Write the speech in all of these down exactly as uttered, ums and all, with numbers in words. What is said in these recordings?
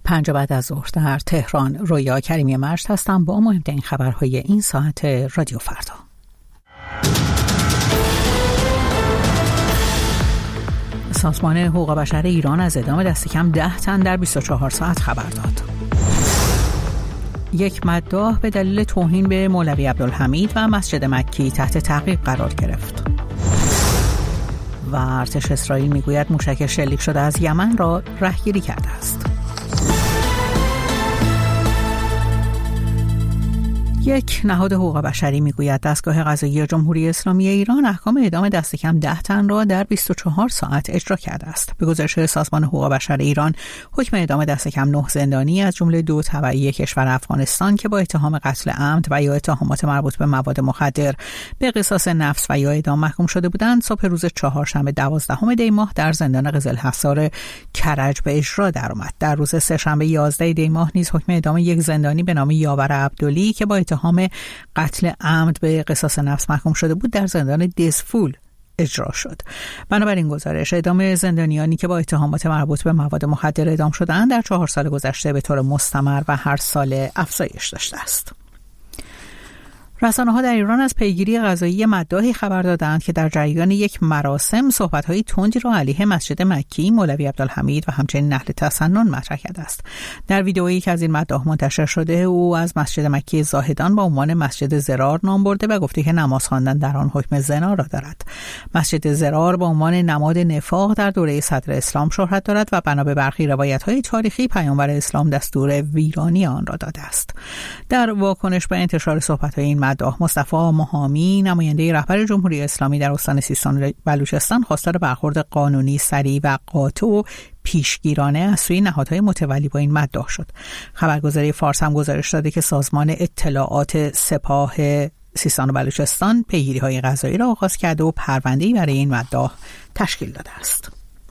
پنج بعد از ظهر در تهران. رویا کریمی مشت هستم با مهمترین خبرهای این ساعت رادیو فردا. سازمان حقوق بشر ایران از اعدام دست کم ده تن در بیست و چهار ساعت خبر داد. یک مداح به دلیل توهین به مولوی عبدالحمید و مسجد مکی تحت تعقیب قرار گرفت. و ارتش اسرائیل میگوید موشک شلیک شده از یمن را رهگیری کرده است. یک نهاد حقوق بشری میگوید دستگاه قضایی جمهوری اسلامی ایران احکام اعدام دست کم ده تن را در بیست و چهار ساعت اجرا کرده است. به گزارش سازمان حقوق بشر ایران، حکم اعدام دست کم نه زندانی از جمله دو تبعی کشور افغانستان که با اتهام قتل عمد و یا اتهامات مربوط به مواد مخدر به قصاص نفس و یا اعدام محکوم شده بودند، صبح روز چهارشنبه دوازدهم دی ماه در زندان قزلحصار کرج به اجرا درآمد. در روز سه‌شنبه یازدهم دی ماه نیز حکم اعدام یک زندانی به نام یاور عبدلی که با اتهام قتل عمد به قصاص نفس محکوم شده بود در زندان دزفول اجرا شد. بنابراین گزارش اعدام زندانیانی که با اتهامات مربوط به مواد مخدر اعدام شدند در چهار سال گذشته به طور مستمر و هر سال افزایش داشته است. رسانه‌ها در ایران از پیگیری قضایی مداحی خبر دادند که در جریان یک مراسم صحبت‌های تندی را علیه مسجد مکی، مولوی عبدالحمید و همچنین اهل تسنن مطرح کرده است. در ویدئویی که از این مداح منتشر شده، او از مسجد مکی زاهدان با عنوان مسجد ضرار نام برده و گفته که نماز خواندن در آن حکم زنا را دارد. مسجد ضرار با عنوان نماد نفاق در دوره صدر اسلام شهرت دارد و بنا به برخی روایت‌های تاریخی پیامبر اسلام دستور ویرانی آن را داده است. در واکنش به انتشار صحبت‌های این مداح، مصطفی مهامی، نماینده رهبر جمهوری اسلامی در استان سیستان و بلوچستان، خواستار برخورد قانونی سریع و قاطع و پیشگیرانه از سوی نهادهای متولی با این مداح شد. خبرگزاری فارس هم گزارش داده که سازمان اطلاعات سپاه سیستان و بلوچستان پیگیری‌های قضایی را آغاز کرده و پرونده‌ای برای این مداح تشکیل داده است.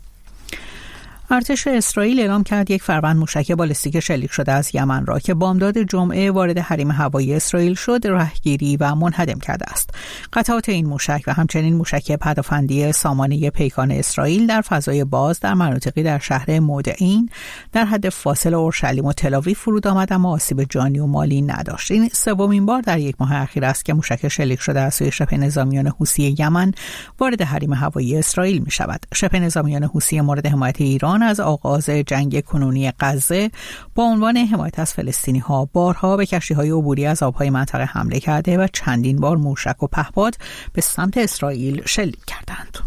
ارتش اسرائیل اعلام کرد یک فروند موشک بالستیک شلیک شده از یمن را که بامداد جمعه وارد حریم هوایی اسرائیل شد رهگیری و منهدم کرده است. قطعات این موشک و همچنین موشک پدافندی سامانه پیکان اسرائیل در فضای باز در مناطقی در شهر مودعین در حد فاصل اورشلیم و تل‌آویو فرود آمد، اما آسیب جانی و مالی نداشت. این سومین بار در یک ماه اخیر است که موشک شلیک شده از سوی شبه نظامیان حوثی یمن وارد حریم هوایی اسرائیل می شود. شبه نظامیان حوثی مورد حمایت ایران از آغاز جنگ کنونی غزه با عنوان حمایت از فلسطینی ها بارها به کشتی های عبوری از آبهای منطقه حمله کرده و چندین بار موشک و پهپاد به سمت اسرائیل شلیک کردند.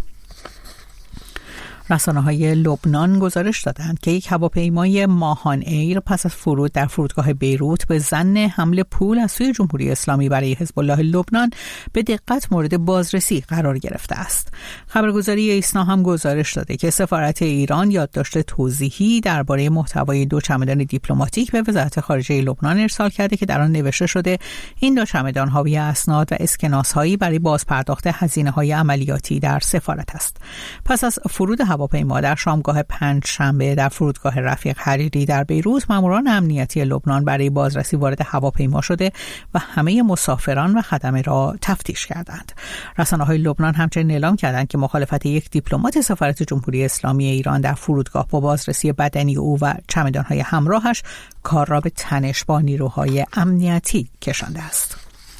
رسانه‌های لبنان گزارش دادند که یک هواپیمای ماهان ایر پس از فرود در فرودگاه بیروت به ظن حمل پول از سوی جمهوری اسلامی برای حزب الله لبنان به دقت مورد بازرسی قرار گرفته است. خبرگزاری ایسنا هم گزارش داده که سفارت ایران یادداشت توضیحی درباره محتوای دو چمدان دیپلماتیک به وزارت خارجه لبنان ارسال کرده که در آن نوشته شده این دو چمدان حاوی اسناد و اسکناس‌هایی برای بازپرداخت هزینه‌های عملیاتی در سفارت است. پس از فرود هواپیما در شامگاه پنج شنبه در فرودگاه رفیق حریری در بیروت، ماموران امنیتی لبنان برای بازرسی وارد هواپیما شده و همه مسافران و خدمه را تفتیش کردند. رسانه‌های لبنان همچنین اعلام کردند که مخالفت یک دیپلمات سفارت جمهوری اسلامی ایران در فرودگاه با بازرسی بدنی او و چمدان‌های همراهش کار را به تنش با نیروهای امنیتی کشانده است.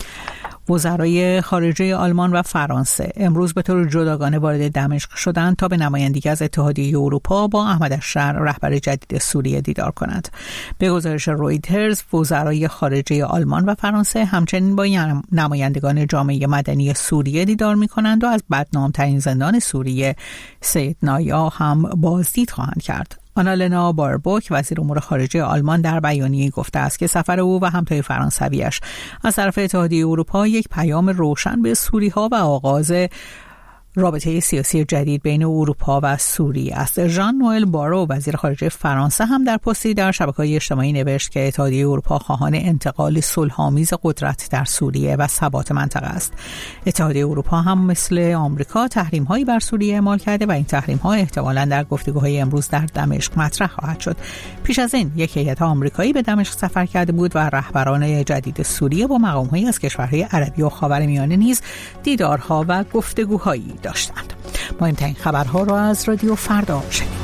وزرای خارجه آلمان و فرانسه امروز به طور جداگانه وارد دمشق شدند تا به نمایندگی از اتحادیه اروپا با احمد الشر رهبر جدید سوریه دیدار کنند. به گزارش رویترز، وزرای خارجه آلمان و فرانسه همچنین با نمایندگان جامعه مدنی سوریه دیدار می‌کنند و از بدنام‌ترین زندان سوریه سید نایا هم بازدید خواهند کرد. آنالنا باربوک، وزیر امور خارجه آلمان، در بیانیه‌ای گفته است که سفر او و همتای فرانسویش از طرف اتحادیه اروپا یک پیام روشن به سوری‌ها و آغاز رابطه سیاسی جدید بین اروپا و سوریه است. ژان نوئل بارو، وزیر خارجه فرانسه، هم در پستی در شبکه‌های اجتماعی نوشت که اتحادیه اروپا خواهان انتقال صلح‌آمیز قدرت در سوریه و ثبات منطقه است. اتحادیه اروپا هم مثل آمریکا تحریم‌هایی بر سوریه اعمال کرده و این تحریم‌ها احتمالاً در گفتگوهای امروز در دمشق مطرح خواهد شد. پیش از این یک هیئت آمریکایی به دمشق سفر کرده بود و رهبران جدید سوریه با مقام‌هایی از کشورهای عربی و خاورمیانه نیز دیدارها و گفتگوهایی داشتند. مهمترین خبرها را از رادیو فردا شنیدید.